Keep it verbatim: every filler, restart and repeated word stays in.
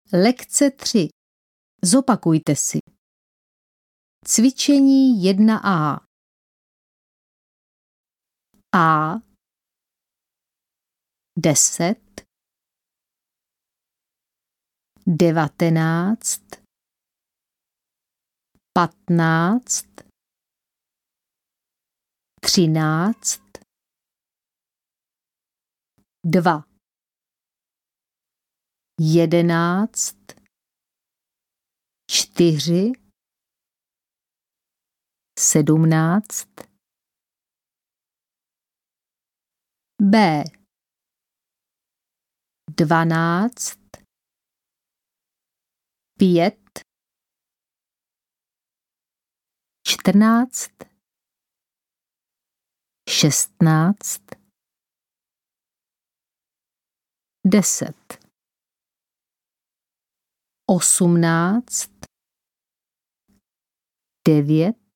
Lekce tři. Zopakujte si. Cvičení jedna a. A. Deset. Devatenáct. Patnáct. Třináct. Dva. Jedenáct. Čtyři. Sedmnáct. B. Dvanáct. Pět. Čtrnáct. Šestnáct. Deset. Osmnáct. Devět.